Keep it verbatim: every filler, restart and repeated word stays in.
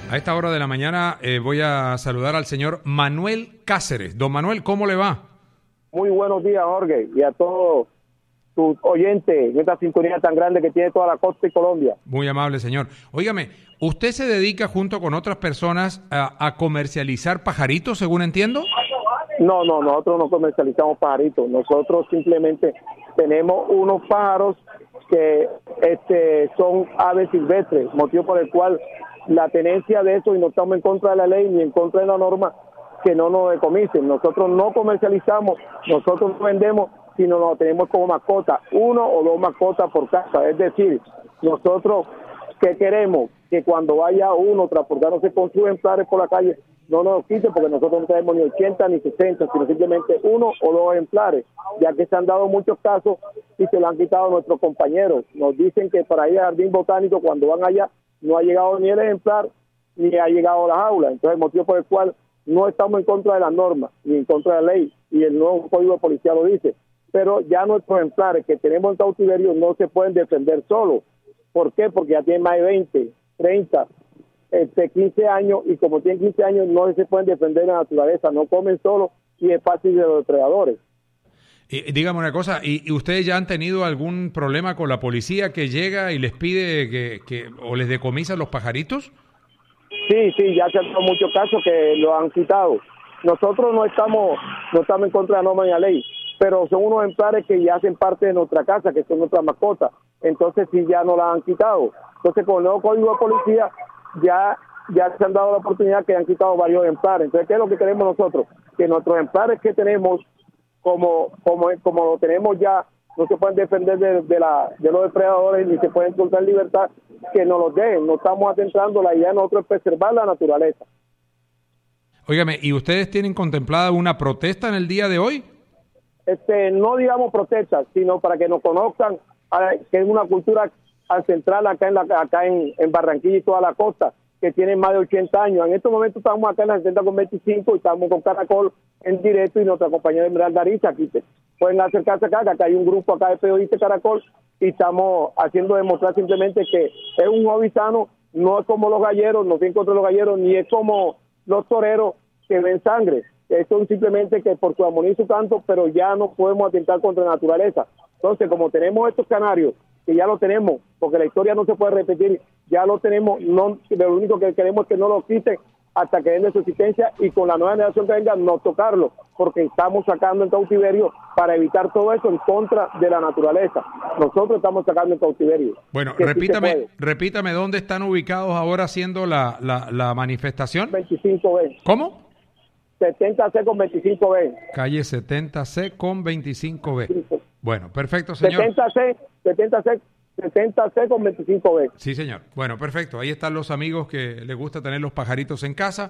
A esta hora de la mañana eh, voy a saludar al señor Manuel Cáceres. Don Manuel, ¿cómo le va? Muy buenos días, Jorge, y a todos tus oyentes de esta sintonía tan grande que tiene toda la costa y Colombia. Muy amable, señor. Óigame, ¿usted se dedica junto con otras personas a, a comercializar pajaritos, según entiendo? No, no, nosotros no comercializamos pajaritos. Nosotros simplemente tenemos unos pájaros que este, son aves silvestres, motivo por el cual la tenencia de eso, y no estamos en contra de la ley ni en contra de la norma, que no nos decomisen. Nosotros no comercializamos, nosotros no vendemos, sino lo tenemos como mascota, uno o dos mascotas por casa. Es decir, nosotros que queremos que cuando vaya uno transportándose con sus ejemplares por la calle, no nos quite, porque nosotros no tenemos ni ochenta ni sesenta, sino simplemente uno o dos ejemplares, ya que se han dado muchos casos y se lo han quitado nuestros compañeros. Nos dicen que para ir al jardín botánico, cuando van allá, no ha llegado ni el ejemplar, ni ha llegado a la jaula. Entonces, el motivo por el cual no estamos en contra de las normas, ni en contra de la ley, y el nuevo código de policía lo dice, pero ya nuestros ejemplares que tenemos en cautiverio no se pueden defender solos. ¿Por qué? Porque ya tienen más de veinte, treinta, este, quince años, y como tienen quince años no se pueden defender en la naturaleza, no comen solos y es fácil de los depredadores. Y, dígame una cosa, ¿y, ¿y ustedes ya han tenido algún problema con la policía que llega y les pide que, que o les decomisa los pajaritos? Sí, sí, ya se han dado muchos casos que lo han quitado. Nosotros no estamos no estamos en contra de la norma ni la ley, pero son unos ejemplares que ya hacen parte de nuestra casa, que son nuestras mascotas. Entonces sí, ya no la han quitado. Entonces con el nuevo código de policía ya ya se han dado la oportunidad que han quitado varios ejemplares. Entonces, ¿qué es lo que queremos nosotros? Que nuestros ejemplares que tenemos, como como como lo tenemos ya, no se pueden defender de, de, la, de los depredadores ni se pueden encontrar en libertad, que nos los dejen. No estamos atentando, la idea de nosotros es preservar la naturaleza. Óigame, ¿y ustedes tienen contemplada una protesta en el día de hoy? Este, no digamos protesta, sino para que nos conozcan a, que es una cultura ancestral acá en la acá en, en Barranquilla y toda la costa, que tiene más de ochenta años. En estos momentos estamos acá en la setenta con veinticinco y estamos con Caracol en directo y nuestra compañera Esmeralda Ariza. Aquí te, pueden acercarse acá, que acá hay un grupo acá de periodistas Caracol y estamos haciendo demostrar simplemente que es un hobby sano, no es como los galleros, no se contra los galleros, ni es como los toreros que ven sangre. Esto es simplemente que por su armonía y su canto, pero ya no podemos atentar contra la naturaleza. Entonces, como tenemos estos canarios, que ya lo tenemos, porque la historia no se puede repetir, ya lo tenemos, no, lo único que queremos es que no lo quiten hasta que den de su existencia, y con la nueva generación que venga no tocarlo, porque estamos sacando en cautiverio para evitar todo eso en contra de la naturaleza. Nosotros estamos sacando en cautiverio. Bueno, repítame, sí repítame dónde están ubicados ahora haciendo la, la, la manifestación. veinticinco B. ¿Cómo? setenta C con veinticinco B. Calle setenta C con veinticinco B. Sí. Bueno, perfecto, señor. setenta C, setenta C, setenta C con veinticinco B. Sí, señor. Bueno, perfecto. Ahí están los amigos que les gusta tener los pajaritos en casa.